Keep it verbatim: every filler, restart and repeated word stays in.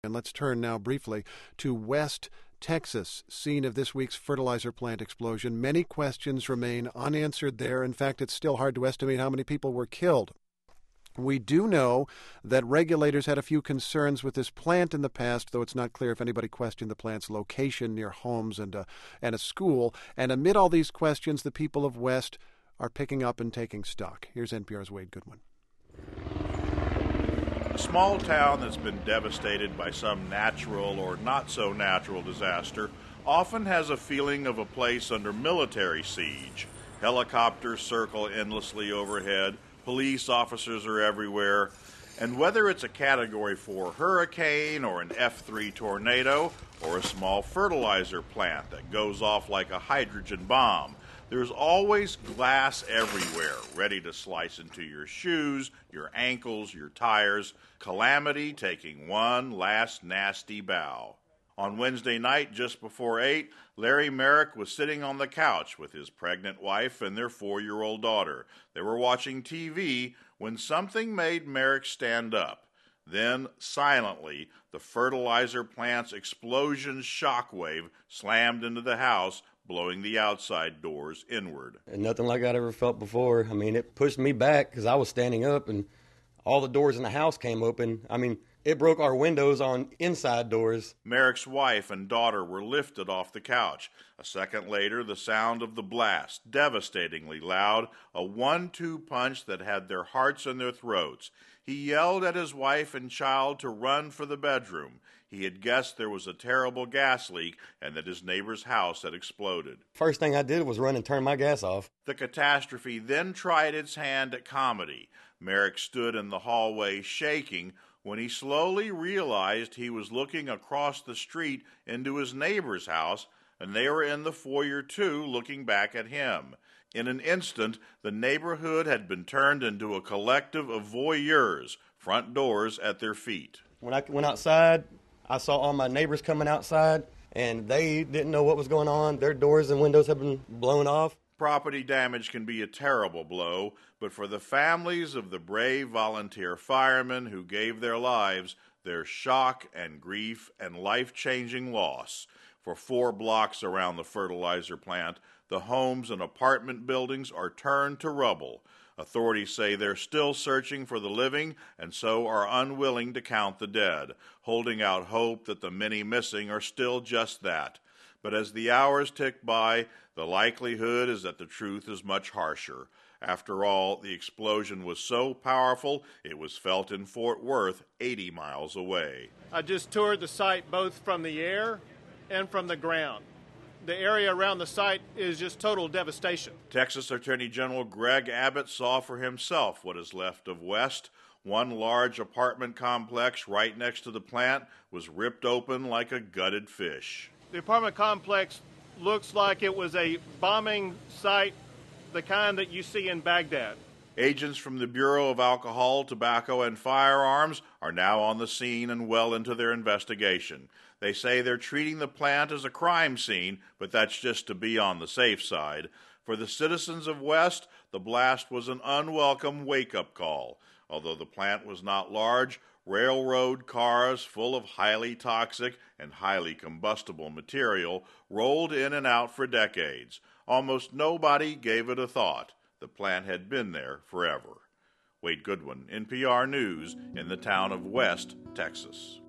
And let's turn now briefly to West Texas, scene of this week's fertilizer plant explosion. Many questions remain unanswered there. In fact, it's still hard to estimate how many people were killed. We do know that regulators had a few concerns with this plant in the past, though it's not clear if anybody questioned the plant's location near homes and a, and a school. And amid all these questions, the people of West are picking up and taking stock. Here's N P R's Wade Goodwin. A small town that's been devastated by some natural or not-so-natural disaster often has a feeling of a place under military siege. Helicopters circle endlessly overhead. Police officers are everywhere, and whether it's a Category four hurricane or an F three tornado or a small fertilizer plant that goes off like a hydrogen bomb, there's always glass everywhere, ready to slice into your shoes, your ankles, your tires, calamity taking one last nasty bow. On Wednesday night, just before eight, Larry Merrick was sitting on the couch with his pregnant wife and their four-year-old daughter. They were watching T V when something made Merrick stand up. Then, silently, the fertilizer plant's explosion shockwave slammed into the house, blowing the outside doors inward. And nothing like I'd ever felt before. I mean, it pushed me back because I was standing up and all the doors in the house came open. I mean, it broke our windows on inside doors. Merrick's wife and daughter were lifted off the couch. A second later, the sound of the blast, devastatingly loud, a one two punch that had their hearts in their throats. He yelled at his wife and child to run for the bedroom. He had guessed there was a terrible gas leak and that his neighbor's house had exploded. First thing I did was run and turn my gas off. The catastrophe then tried its hand at comedy. Merrick stood in the hallway shaking when he slowly realized he was looking across the street into his neighbor's house, and they were in the foyer too, looking back at him. In an instant, the neighborhood had been turned into a collective of voyeurs, front doors at their feet. When I went outside, I saw all my neighbors coming outside, and they didn't know what was going on. Their doors and windows had been blown off. Property damage can be a terrible blow, but for the families of the brave volunteer firemen who gave their lives, there's shock and grief and life-changing loss. For four blocks around the fertilizer plant, the homes and apartment buildings are turned to rubble. Authorities say they're still searching for the living and so are unwilling to count the dead, holding out hope that the many missing are still just that. But as the hours tick by, the likelihood is that the truth is much harsher. After all, the explosion was so powerful, it was felt in Fort Worth, eighty miles away. I just toured the site both from the air and from the ground. The area around the site is just total devastation. Texas Attorney General Greg Abbott saw for himself what is left of West. One large apartment complex right next to the plant was ripped open like a gutted fish. The apartment complex looks like it was a bombing site, the kind that you see in Baghdad. Agents from the Bureau of Alcohol, Tobacco, and Firearms are now on the scene and well into their investigation. They say they're treating the plant as a crime scene, but that's just to be on the safe side. For the citizens of West, the blast was an unwelcome wake-up call. Although the plant was not large, railroad cars full of highly toxic and highly combustible material rolled in and out for decades. Almost nobody gave it a thought. The plant had been there forever. Wade Goodwin, N P R News, in the town of West, Texas.